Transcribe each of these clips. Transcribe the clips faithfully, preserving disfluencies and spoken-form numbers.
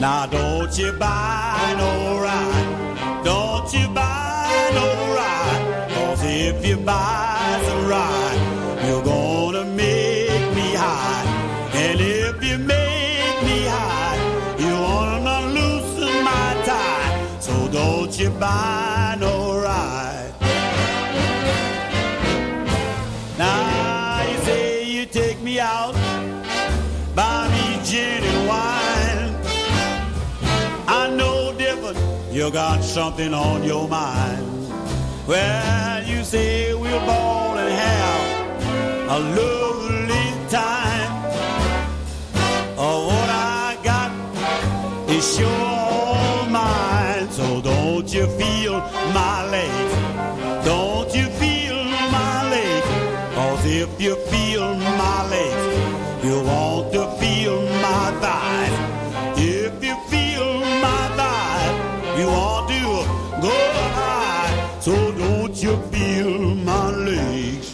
Now don't you buy no ride, don't you buy no ride, 'cause if you buy some ride, you're gonna make me high. And if you make me high, you're gonna loosen my tie. So don't you buy no ride. Now you say you take me out, buy me gin and wine. I know different, you got something on your mind. Well, you say we'll ball and have a lovely time. Oh, what I got is sure all mine. So don't you feel my legs, don't you feel my legs, 'cause if you feel my legs, you want to feel my thighs. If you feel my thighs, you want to go high. So don't you feel my legs.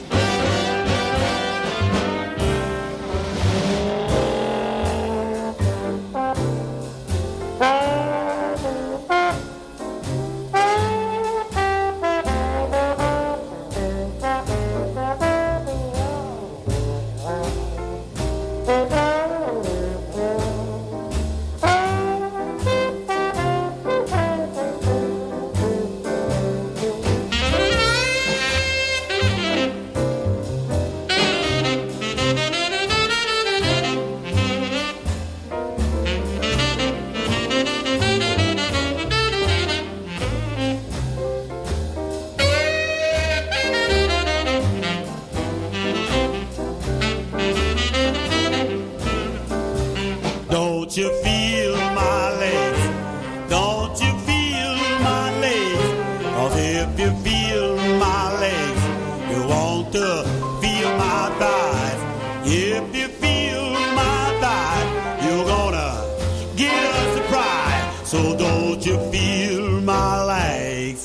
Don't you feel my legs, don't you feel my legs, 'cause if you feel my legs, you want to feel my thighs. If you feel my thighs, you're gonna get a surprise. So don't you feel my legs.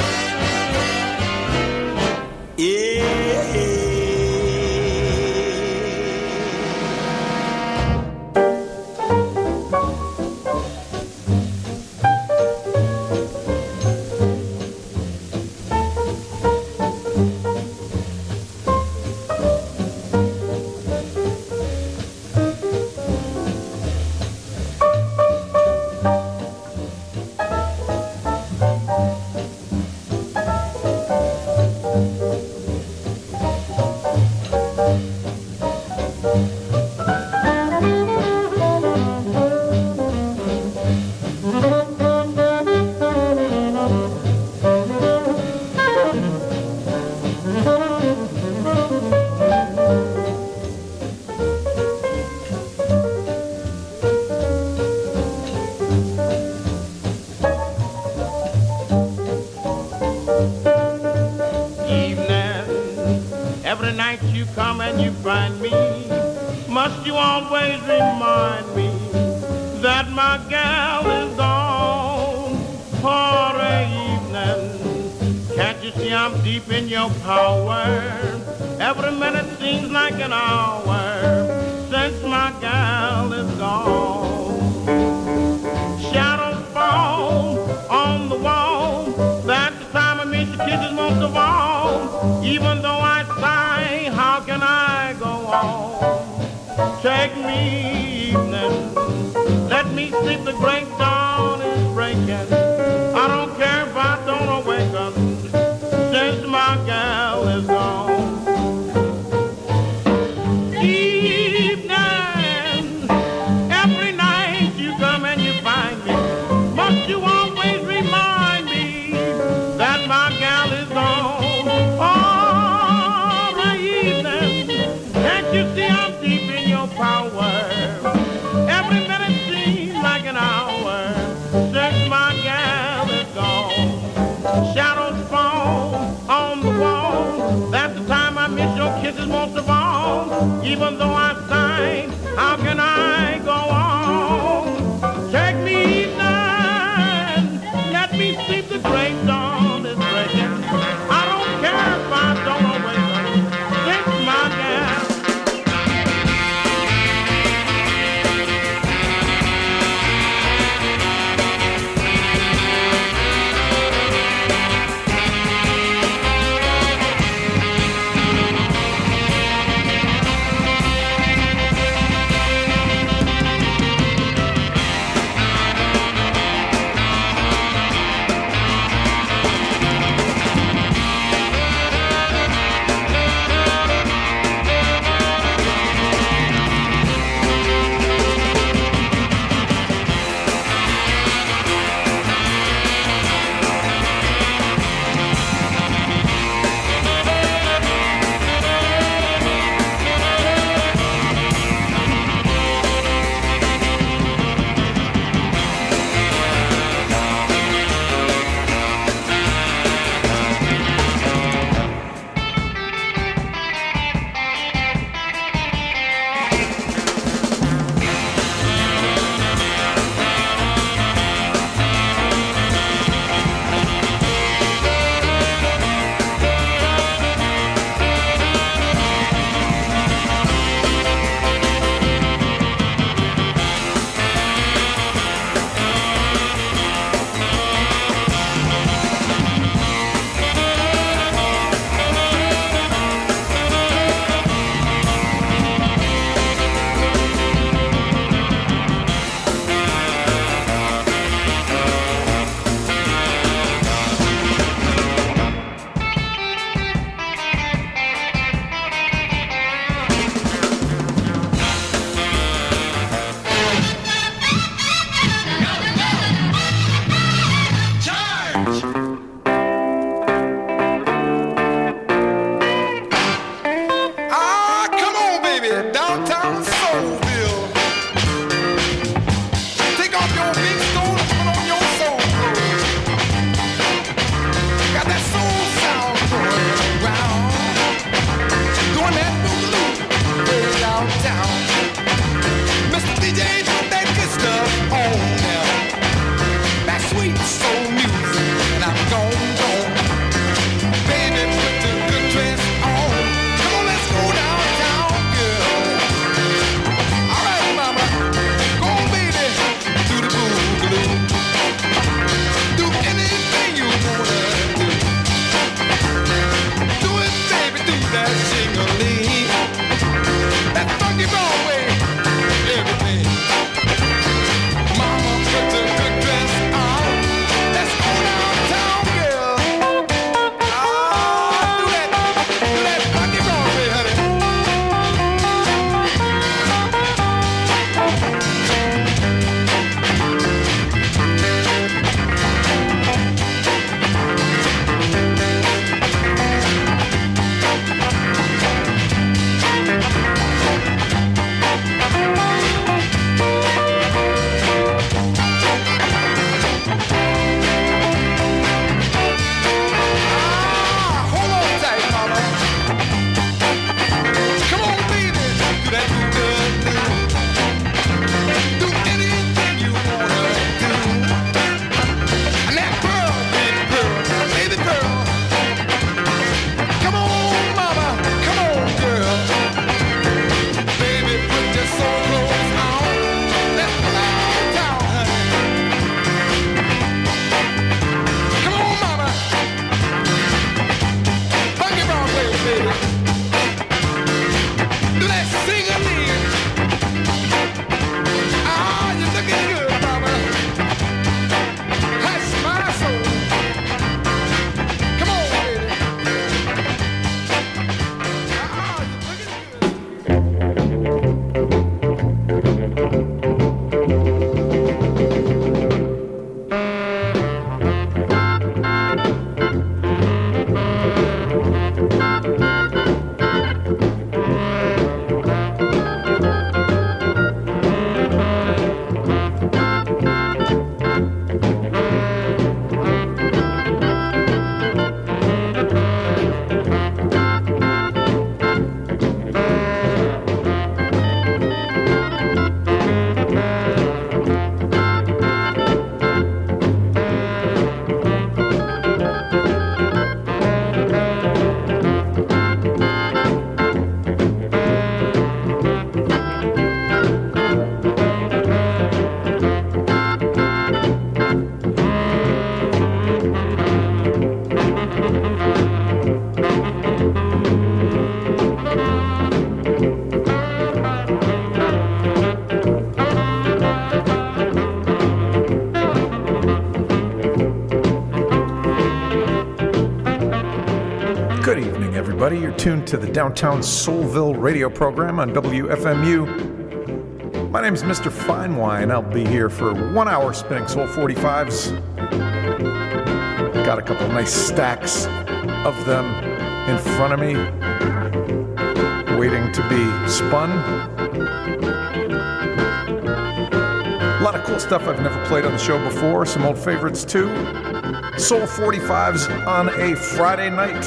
Yeah. Every night you come and you find me, must you always remind me that my gal is gone for a evening? Can't you see I'm deep in your power? Every minute seems like an hour since my gal is gone. Shadows fall on the wall, that's the time I miss your kisses most of all. Even though I sigh, how can I go on? Take me evening, let me sleep, the great dawn is breaking. I don't care if I don't awaken, since my gal is gone. Evening, every night you come and you find me, must you always remind me that my gal is gone? You see I'm deep in your power. Every minute seems like an hour since my gal is gone. Shadows fall on the wall, that's the time I miss your kisses most of all. Even though I sigh, how can I go on? Take me evening, let me sleep, the great dawn is breaking. I don't care if I don't awaken, since my gal. You're tuned to the Downtown Soulville radio program on W F M U. My name is Mister Fine Wine. I'll be here for one hour spinning Soul forty-fives. Got a couple nice stacks of them in front of me, waiting to be spun. A lot of cool stuff I've never played on the show before, some old favorites too. Soul forty-fives on a Friday night.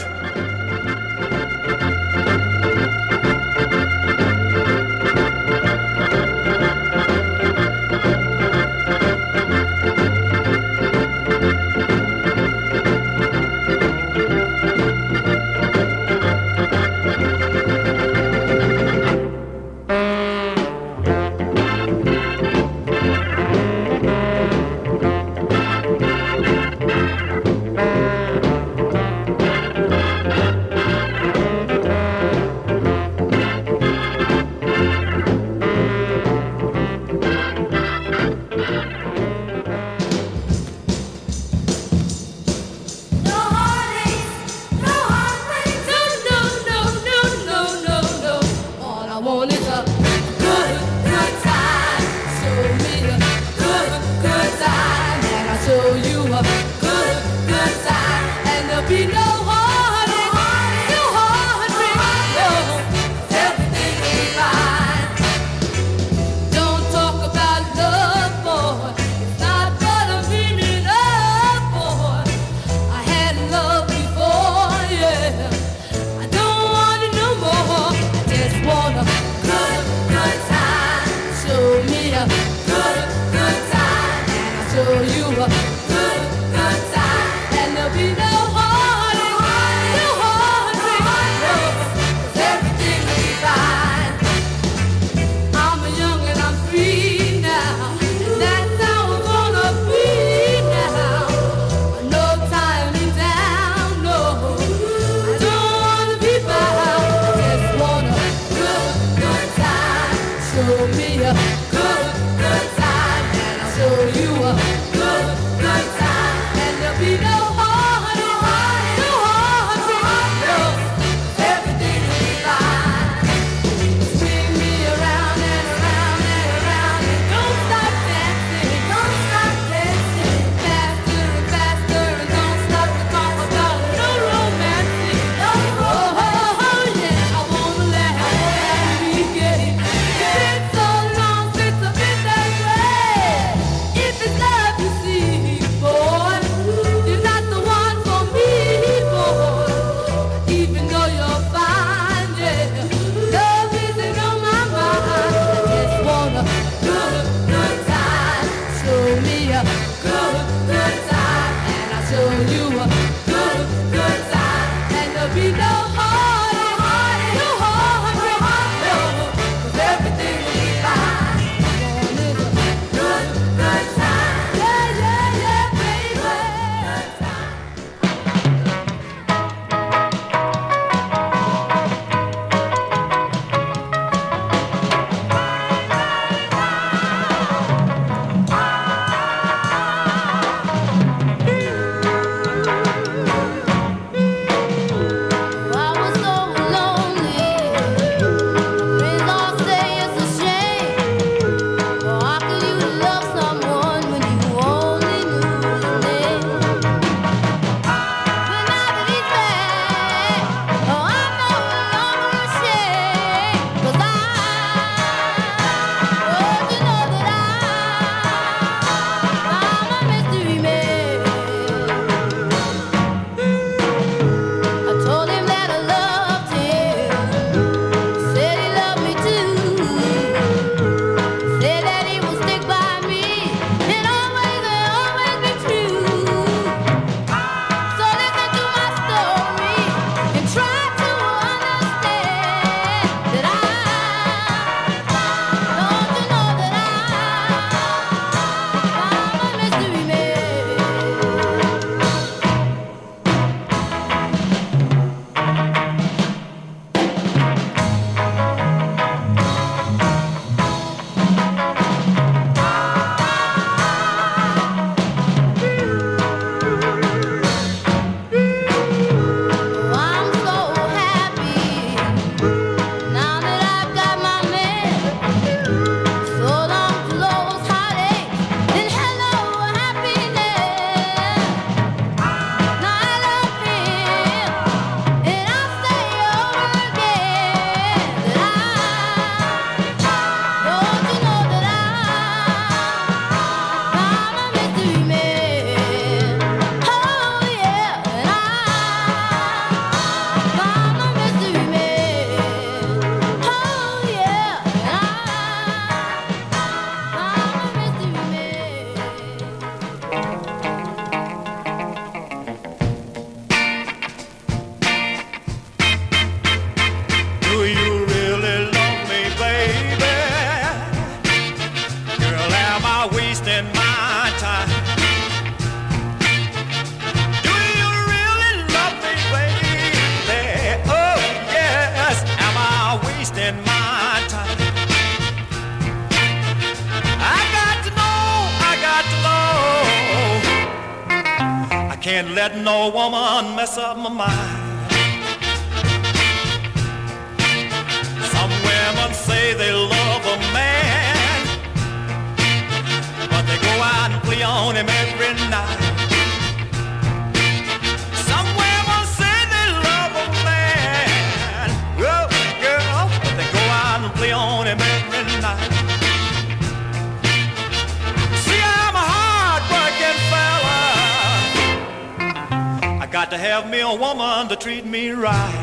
Can't let no woman mess up my mind. Some women say they love a man, but they go out and play on him every night. Some women say they love a man, oh, girl, but they go out and play on him every night. See, I'm a hard-working fella. I got to have me a woman to treat me right.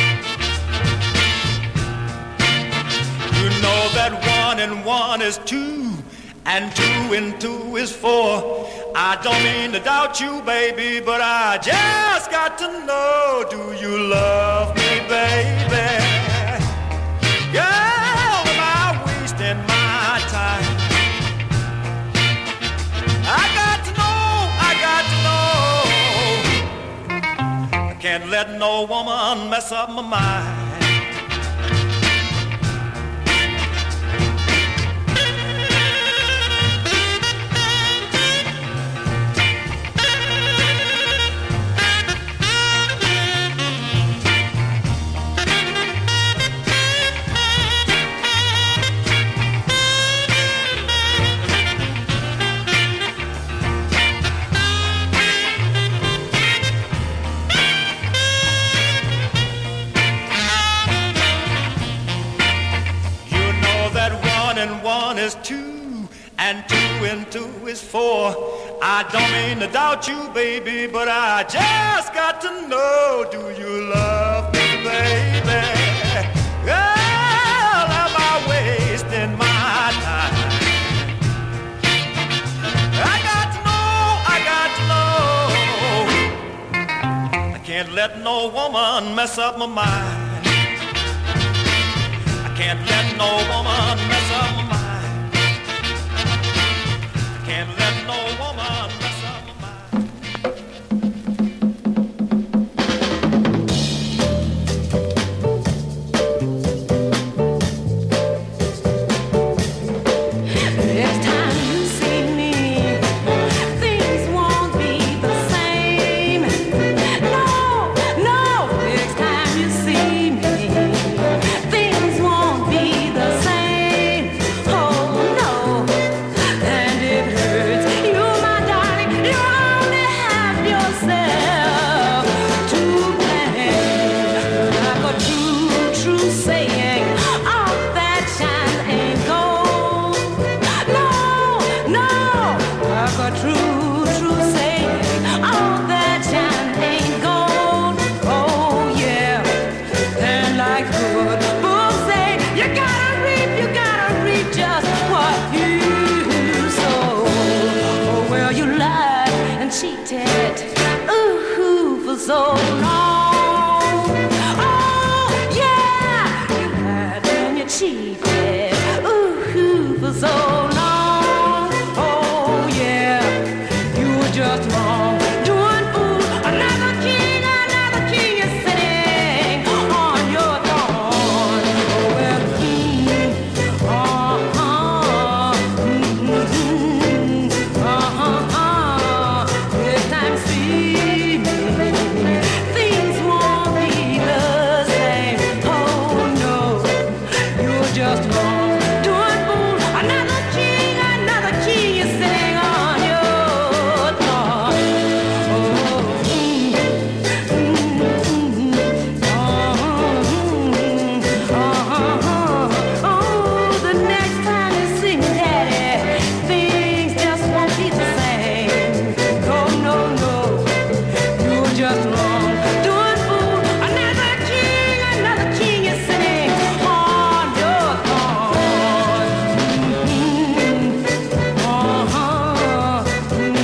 You know that one and one is two, and two and two is four. I don't mean to doubt you, baby, but I just got to know, do you love me, baby? Girl, am I wasting my time? I got to know, I got to know. I can't let no woman mess up my mind. One is two, and two and two is four. I don't mean to doubt you, baby, but I just got to know, do you love me, baby? Girl, am I wasting my time? I got to can't let no woman mess up my mind. I can't let no woman mess up my mind. I can't let no woman mess up my mind. Next time you see me, things won't be the same. No, no, next time you see me, things won't be the same. Oh no, and it hurts. You, my darling, you only have yourself to blame. Like a true, true saying, all that shines ain't gold. No, no, like a true, true saying, all that shines ain't gold. Oh yeah, and like good books say, you gotta reap, you gotta reap just what you sow. Oh well, you lied and cheated, ooh, for so long. Oh yeah, you lied and you cheated, ooh, for so long. Oh yeah, you were just wrong, doing fool. Another king, another king is sitting on your throne. Oh well, mm, uh-huh, mm, uh-huh. Next time see me, things won't be the same. Oh no, you're just wrong, doing fool. Another king, another king is sitting on your throne. Oh, mm, mm, uh-huh, uh-huh. Oh, the next time you see me, Daddy, things just won't be the same. No, no, no, you're just wrong, doing fool. Another king, another king is sitting on your throne. Mm, uh-huh, mm,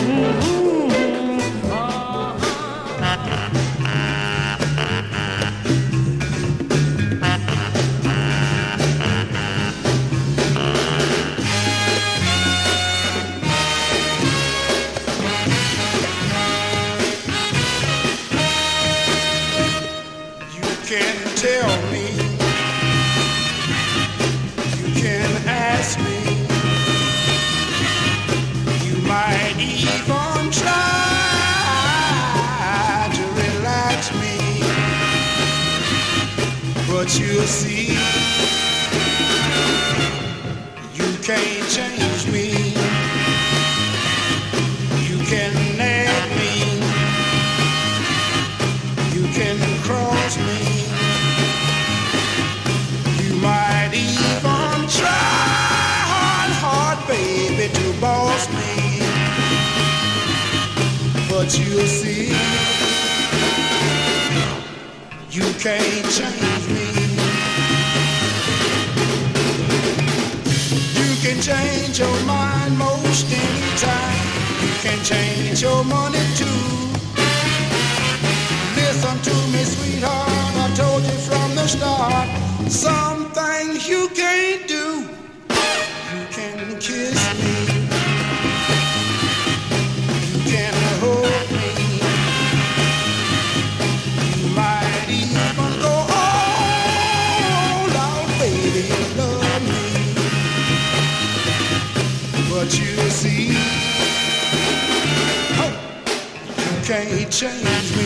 uh-huh. You can tell me, you can ask me, you might even try to relax me, but you'll see, you can't change me, you can nag me, you can cross me. You might even try hard, hard, baby, to boss me. But you'll see, you can't change me. You can change your mind most anytime. You can change your money too. Listen to me, sweetheart, I told you from the start. Some things you can't do. You can kiss me. You can hold me. You might even go all out, baby, and love me. But you see, oh, you can't change me.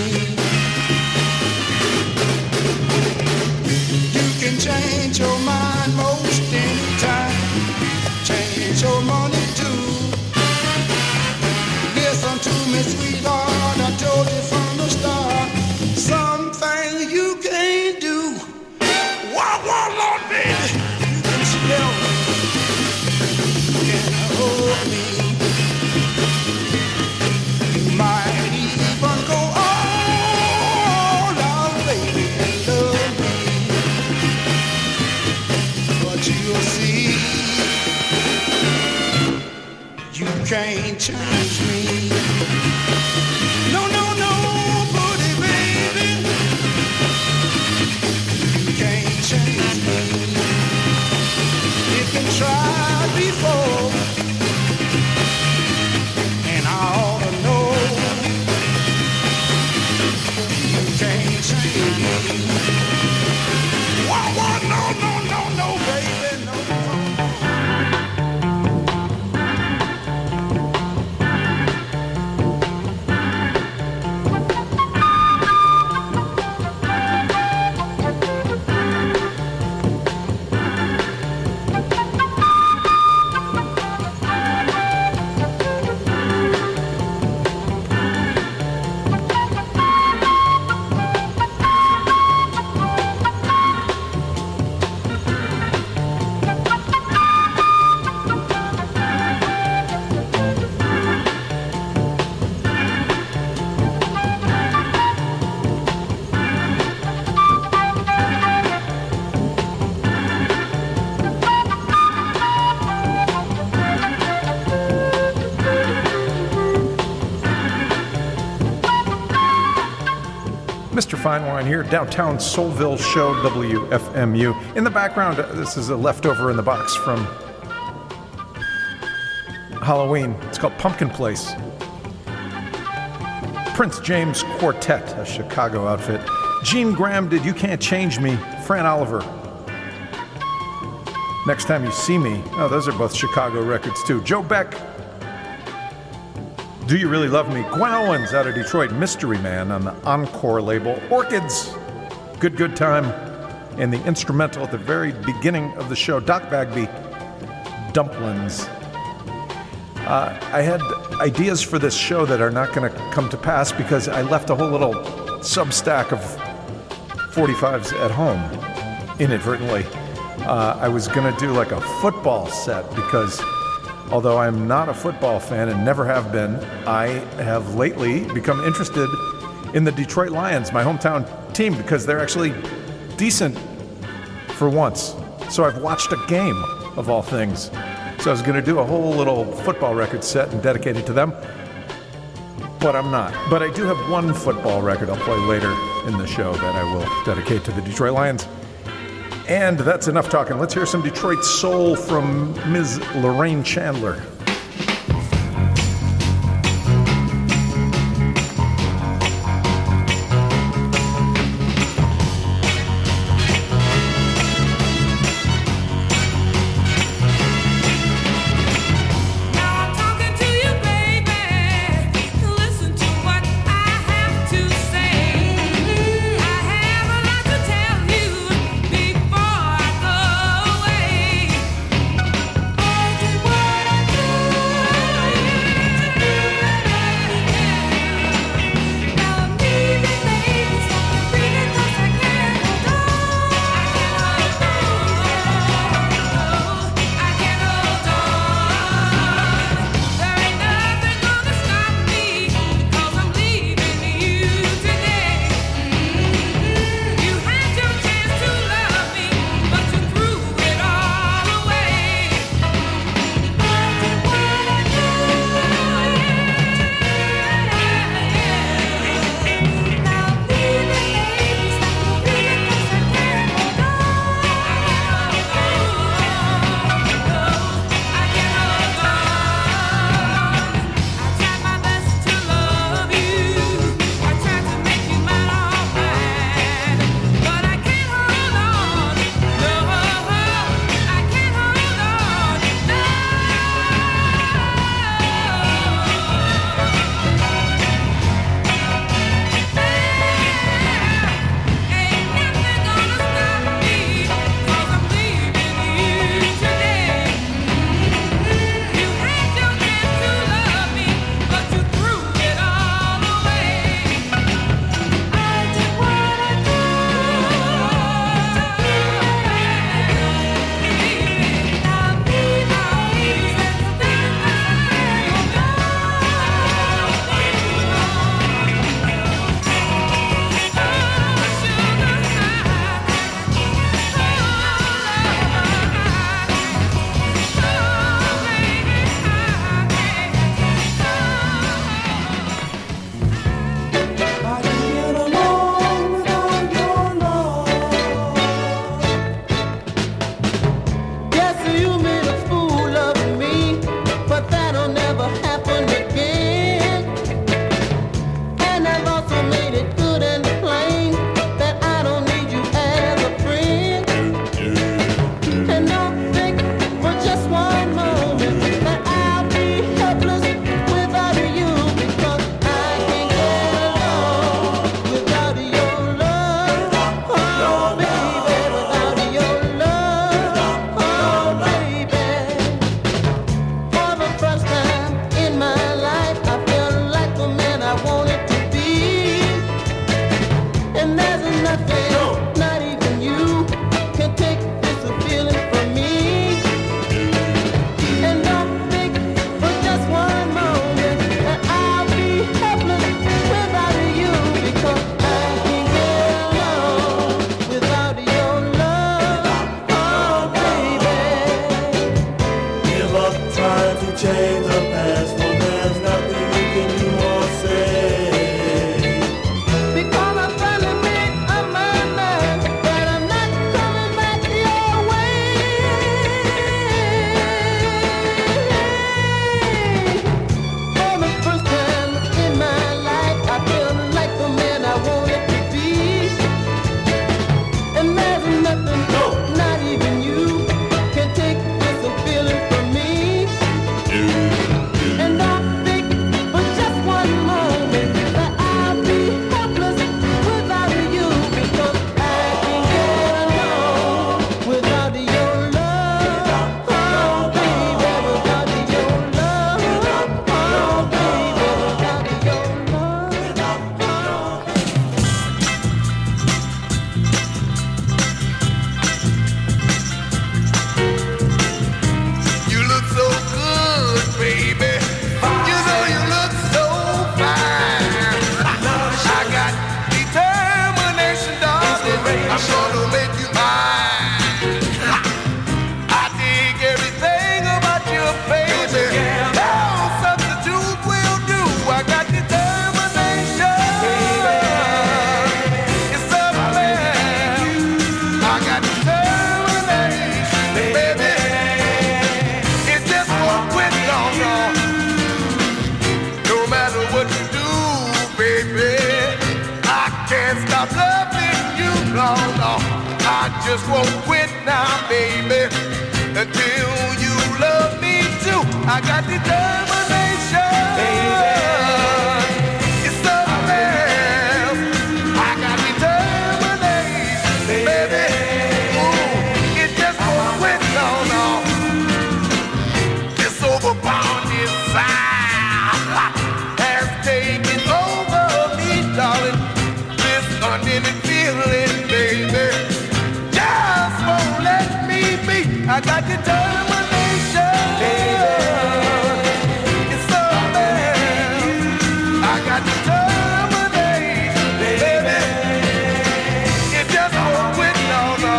You can change your mind most anytime. Change your money too. Listen to me, sweetheart, I told you from the start. Something you can't do. Wah, wah, Lord, baby. You can smell me. You can hold me. You might even go all out, baby, and love me. But you'll see, you can't change me. No, no, no, buddy, baby. Mister Finewine here, Downtown Soulville Show, W F M U. In the background, this is a leftover in the box from Halloween. It's called Pumpkin Place. Prince James Quartet, a Chicago outfit. Gene Graham did You Can't Change Me. Fran Oliver, Next Time You See Me. Oh, those are both Chicago records too. Joe Beck, Do You Really Love Me? Gwen Owens out of Detroit, Mystery Man on the Encore label. Orchids, Good Good Time. And the instrumental at the very beginning of the show, Doc Bagby, Dumplings. Uh, I had ideas for this show that are not going to come to pass because I left a whole little sub-stack of forty-fives at home inadvertently. Uh, I was going to do like a football set because although I'm not a football fan and never have been, I have lately become interested in the Detroit Lions, my hometown team, because they're actually decent for once. So I've watched a game, of all things. So I was going to do a whole little football record set and dedicate it to them, but I'm not. But I do have one football record I'll play later in the show that I will dedicate to the Detroit Lions. And that's enough talking. Let's hear some Detroit soul from Miz Lorraine Chandler. What I do just won't quit now, baby, until you love me too. I got determination, baby. It's so fast. I got determination, baby. Ooh, it just won't quit, no, no. This overbound desire has taken over me, darling. This unending feeling, baby, just won't let me be. I got determination, baby. It's so bad. I got determination, baby. It just won't quit, no, no.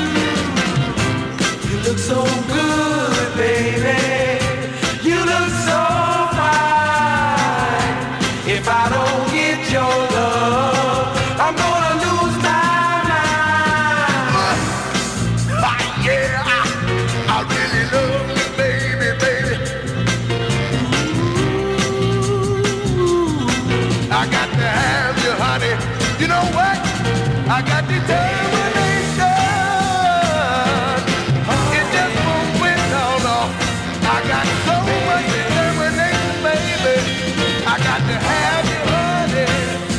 You look so good, baby. You look so fine. If I don't get your love, I'm gonna lose my mind. Ah, yeah, I, I really love you, baby, baby. Ooh, I got to have you, honey. You know what? I got determination. It just won't quit, no, no. I got so much determination, baby. I got to have you, honey.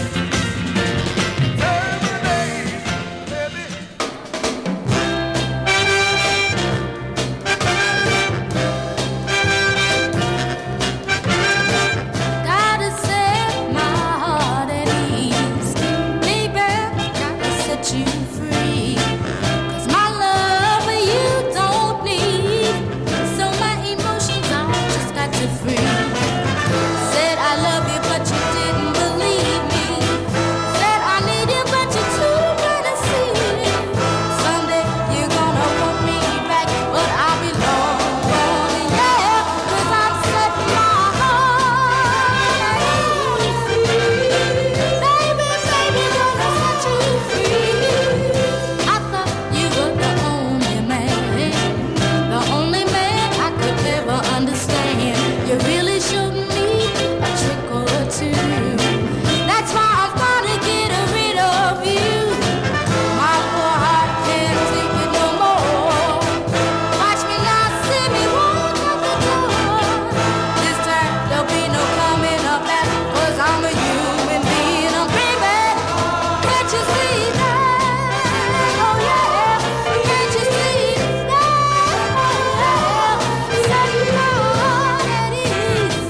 Gotta set my heart at ease, baby. Gotta set you free. 'Cause my love for you don't need, so my emotions I just got to free. Said I love you, but you didn't believe me. Said I need you, but you're too good to see. Someday you're gonna want me back, but I'll be long gone, yeah. 'Cause I'm setting my heart at ease. Baby, baby, gonna set you free. I thought you were the only man, the only man I could ever understand. You really showed me a trick or two. That's why I'm gonna get rid of you. My poor heart can't take it no more. Watch me now, see me walk out the door. This time there'll be no coming up back, 'cause I'm a human being, I'm baby. Can't you see that? Oh yeah, can't you see that? Oh yeah, set my heart at ease.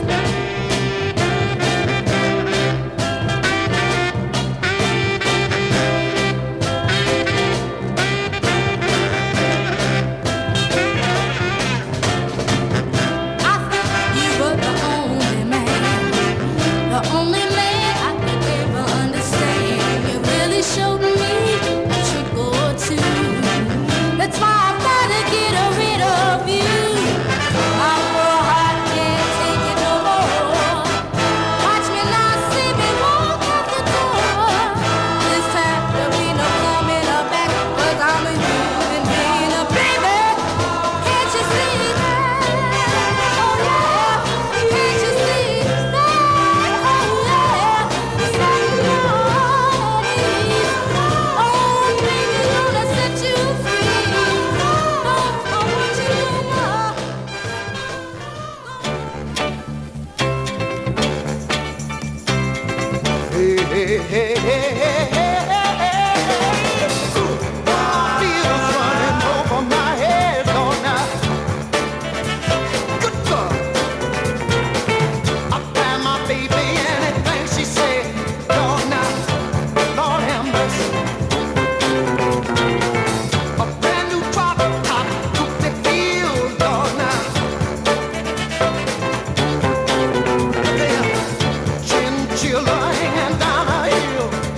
I thought you were the only man, the only man I could ever understand. You really showed me a trick or two. That's why I've gotta get rid of you. My poor heart can't take it no more. Watch me now, see me walk out the door. This time there'll be no coming up back, 'cause I'm a human being, a baby. Can't you see that? Oh yeah, can't you see that? Oh yeah, set my heart at ease. Oh baby, gonna set you free. Oh, I want you to know. Hey, hey, hey, hey, hey, hey, hey, hey. Feels running over my head, Lord, now. Good God. I find my baby, anything she say, Lord, now. Lord have mercy. A brand new drop top took the heels, Lord, now. There, chinchilla hanging down her heel.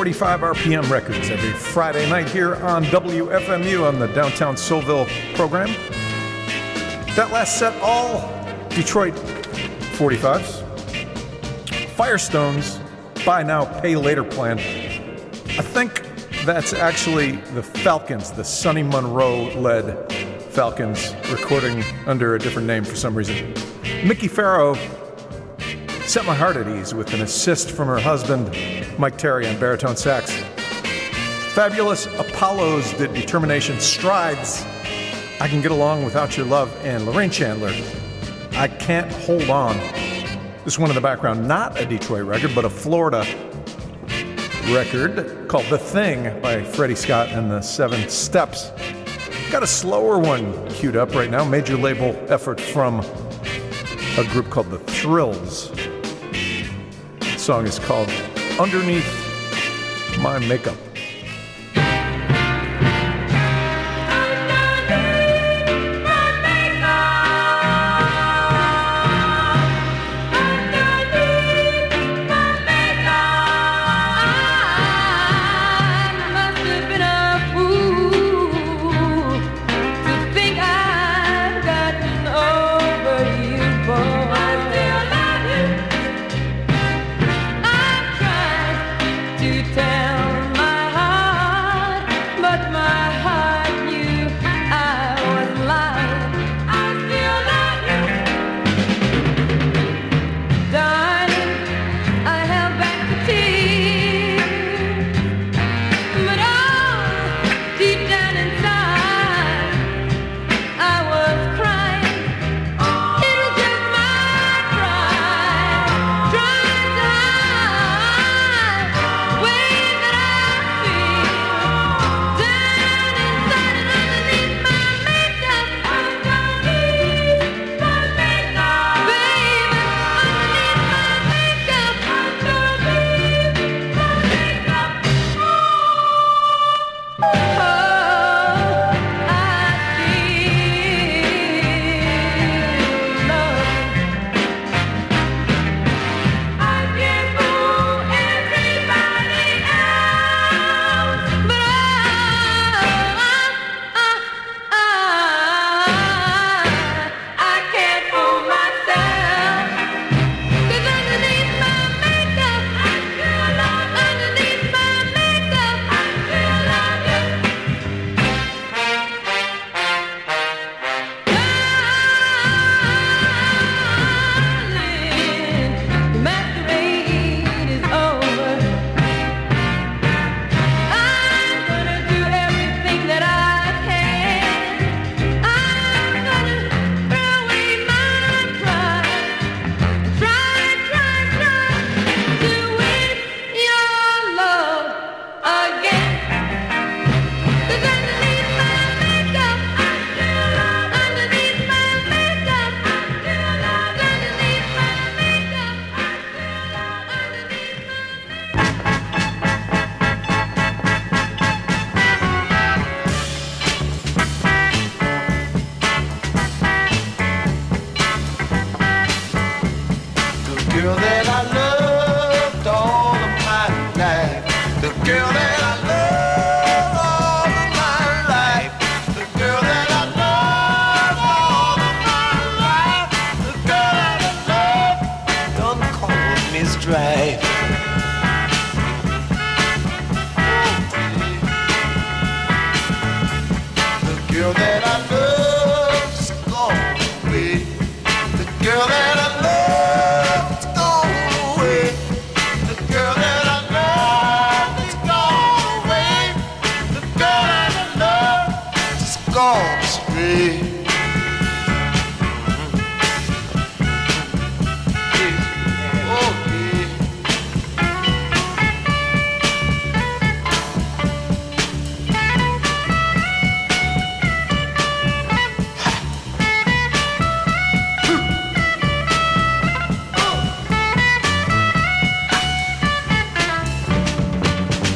forty-five R P M records every Friday night here on W F M U on the Downtown Soulville program. That last set, all Detroit forty-fives. Firestone's Buy Now, Pay Later plan. I think that's actually the Falcons, the Sonny Monroe-led Falcons, recording under a different name for some reason. Mickey Farrow set my heart at ease with an assist from her husband, Mike Terry, on baritone sax. Fabulous Apollos did Determination. Strides, I Can Get Along Without Your Love, and Lorraine Chandler, I Can't Hold On. This one in the background, not a Detroit record, but a Florida record called The Thing by Freddie Scott and the Seven Steps. Got a slower one queued up right now, major label effort from a group called The Thrills. The song is called Underneath My Makeup.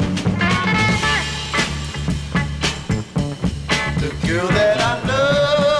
Girl that I love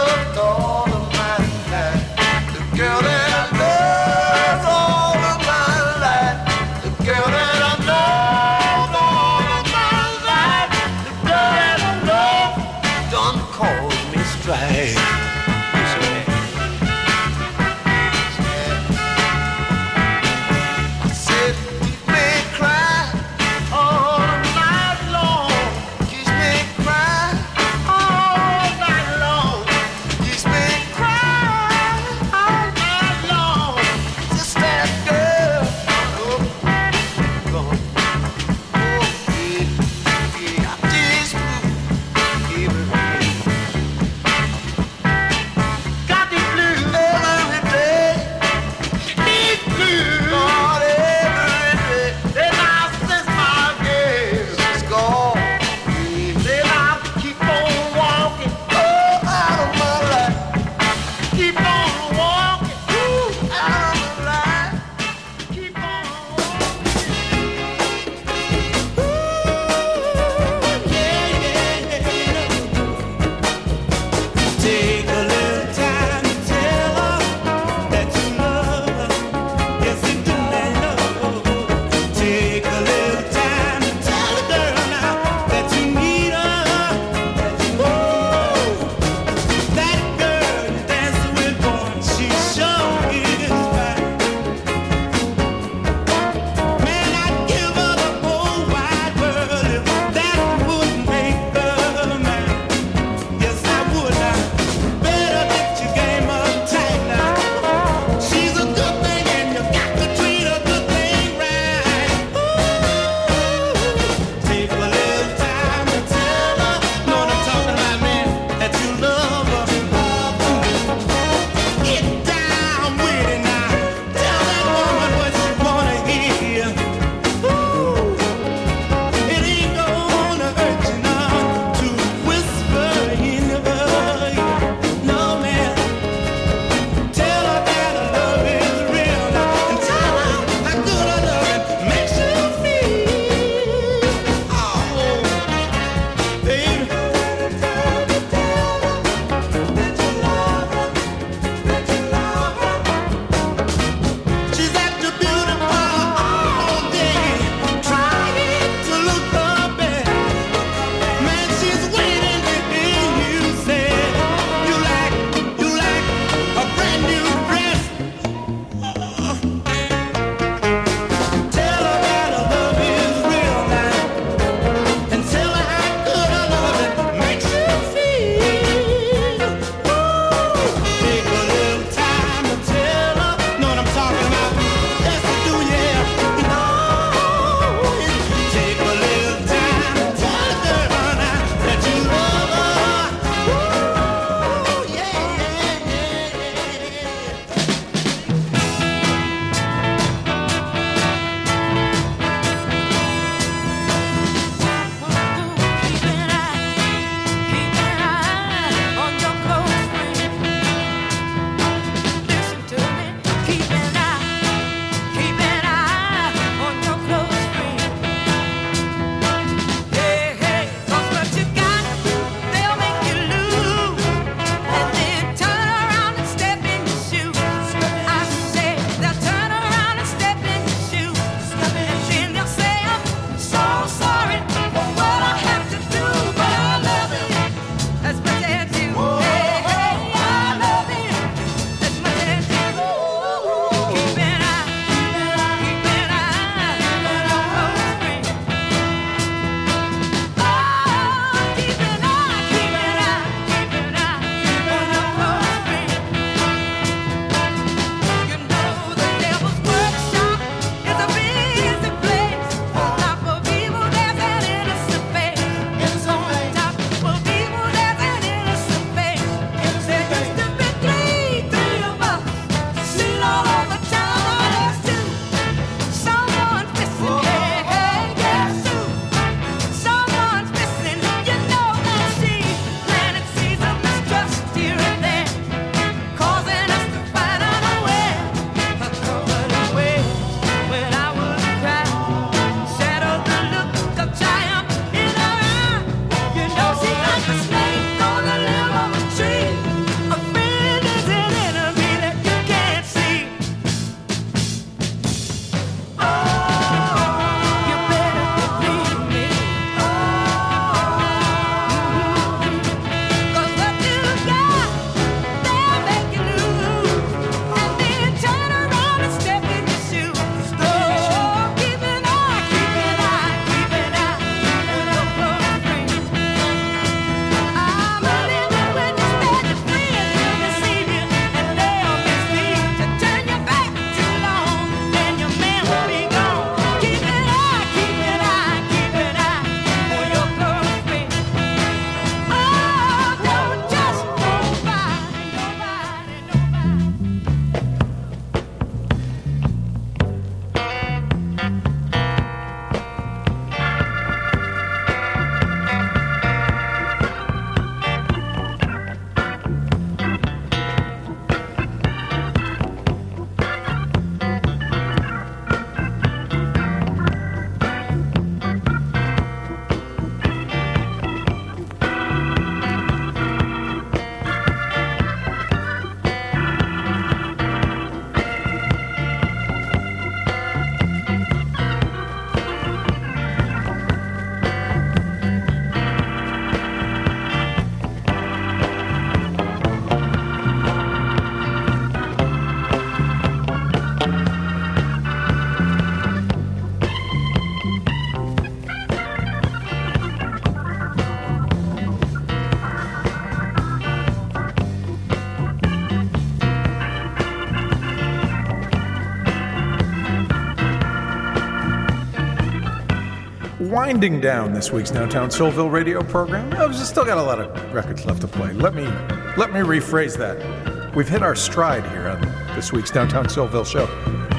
Winding down this week's Downtown Soulville radio program. I've just still got a lot of records left to play. Let me let me rephrase that. We've hit our stride here on this week's Downtown Soulville show.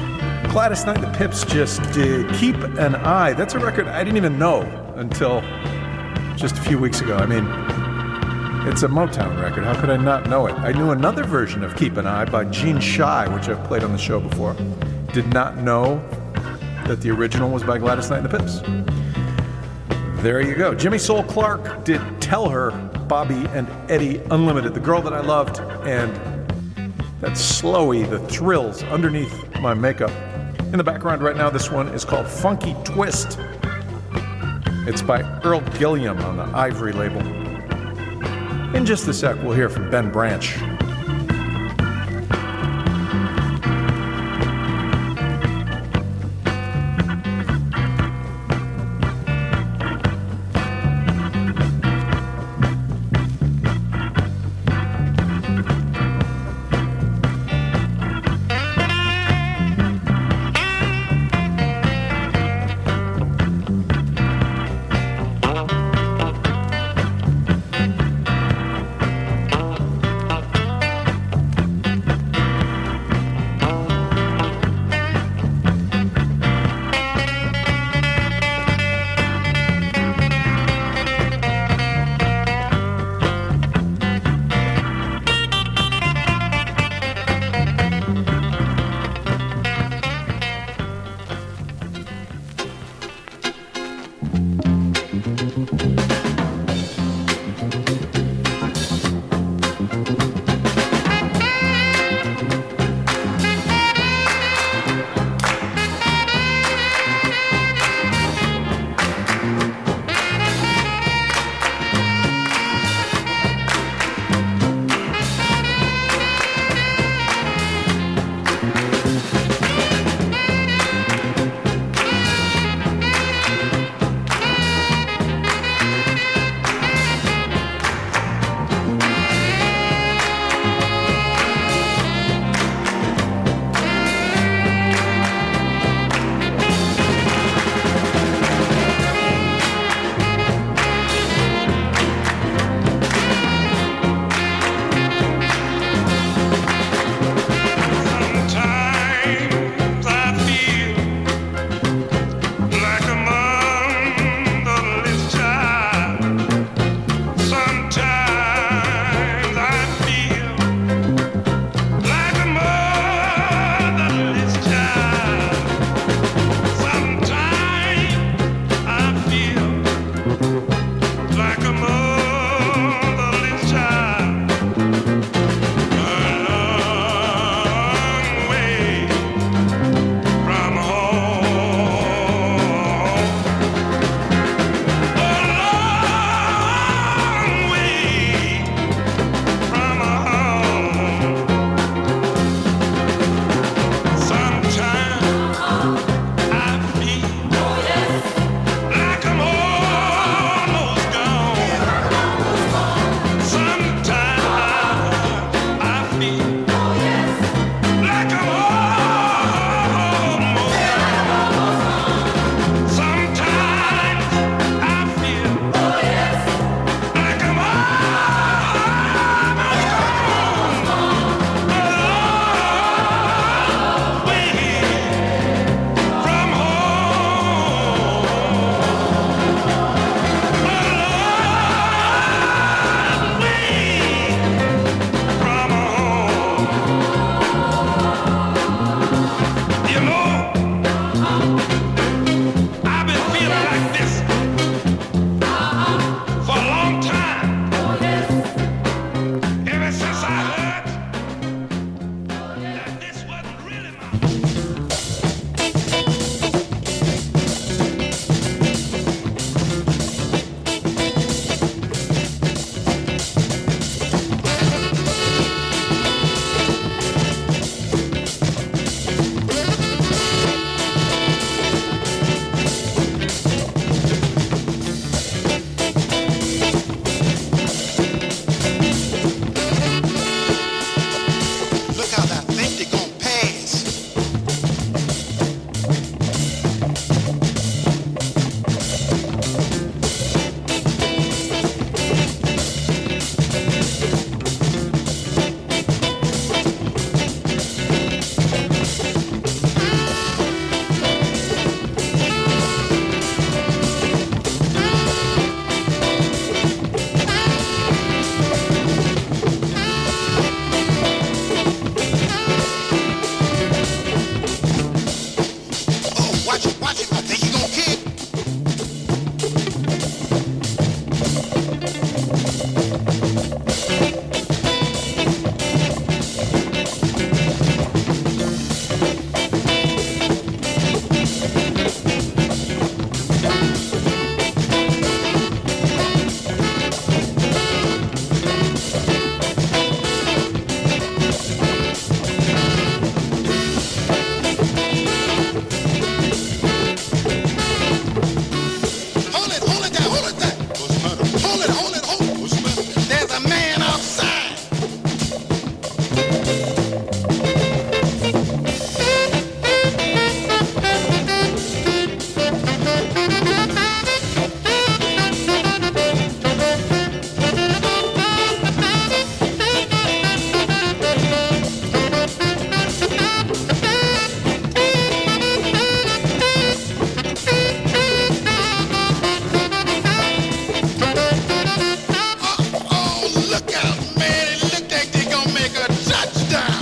Gladys Knight and the Pips just uh, Keep an Eye. That's a record I didn't even know until just a few weeks ago. I mean, it's a Motown record. How could I not know it? I knew another version of Keep an Eye by Gene Shy, which I've played on the show before. Did not know that the original was by Gladys Knight and the Pips. There you go. Jimmy Soul Clark did Tell Her, Bobby and Eddie Unlimited, The Girl That I Loved, and that Slowy, the thrills underneath my makeup. In the background right now, this one is called Funky Twist. It's by Earl Gilliam on the Ivory label. In just a sec, we'll hear from Ben Branch. Look out, man. It look like they gonna make a touchdown.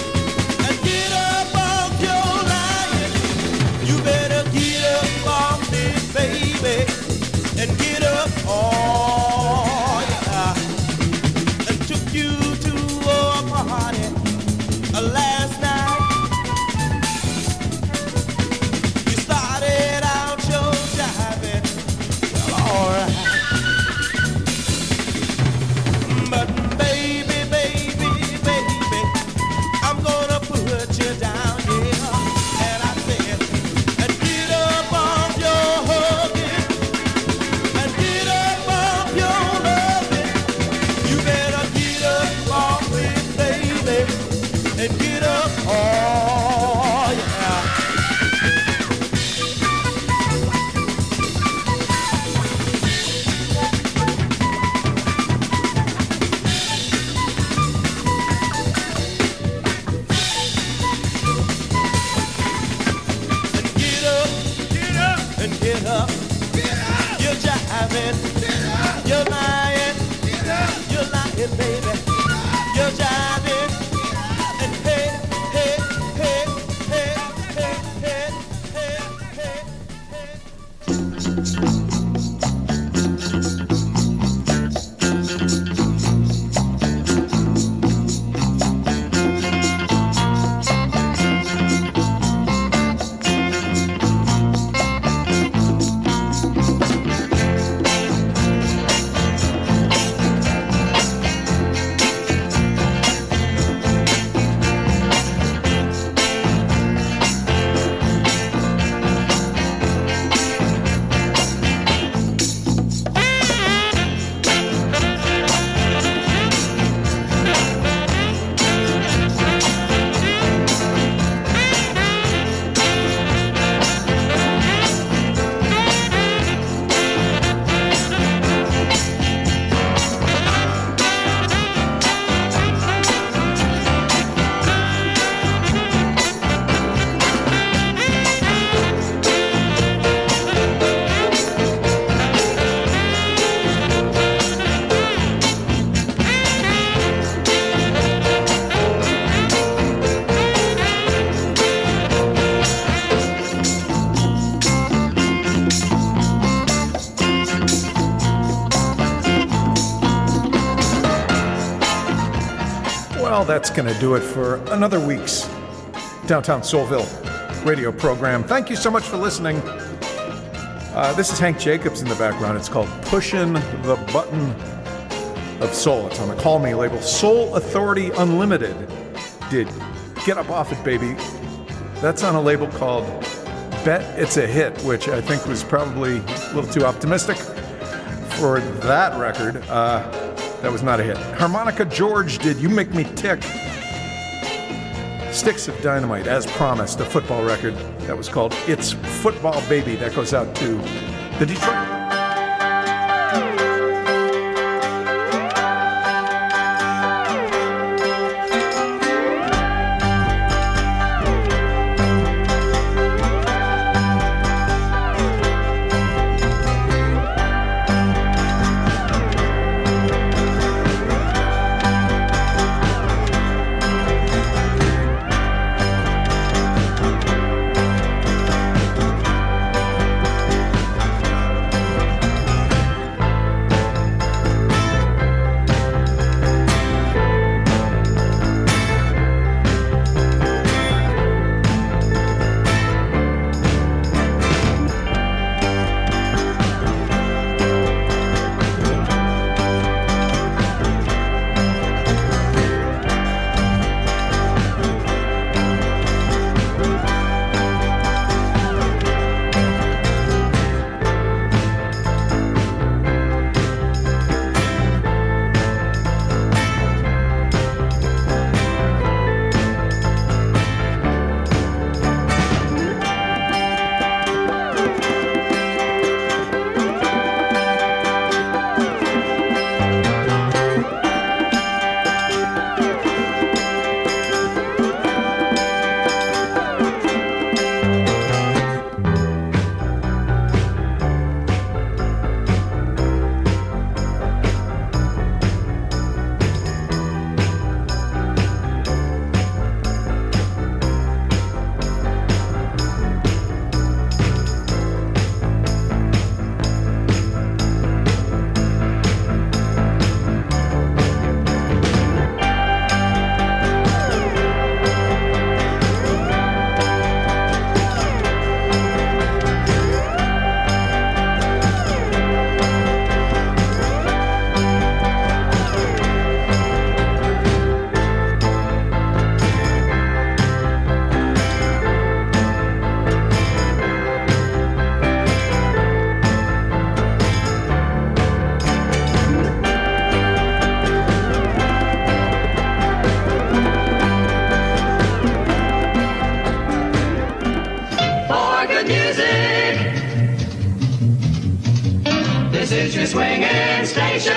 You better get up off me. jiving, you're lying, you're lying, baby. You're jiving, and hey, hey, hey, hey, hey, hey, hey, hey, hey. That's going to do it for another week's Downtown Soulville radio program. Thank you so much for listening. Uh, this is Hank Jacobs in the background. It's called Pushin' the Button of Soul. It's on the Call Me label. Soul Authority Unlimited did Get Up Off It, Baby. That's on a label called Bet It's a Hit, which I think was probably a little too optimistic for that record. Uh, That was not a hit. Harmonica George did You Make Me Tick. Sticks of Dynamite, as promised, a football record that was called It's Football Baby. That goes out to the Detroit. swinging station.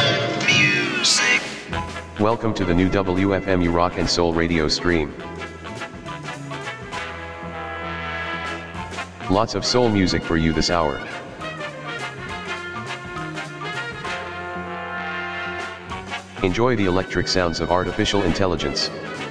Music. Welcome to the new W F M U Rock and Soul radio stream. Lots of soul music for you this hour. Enjoy the electric sounds of artificial intelligence.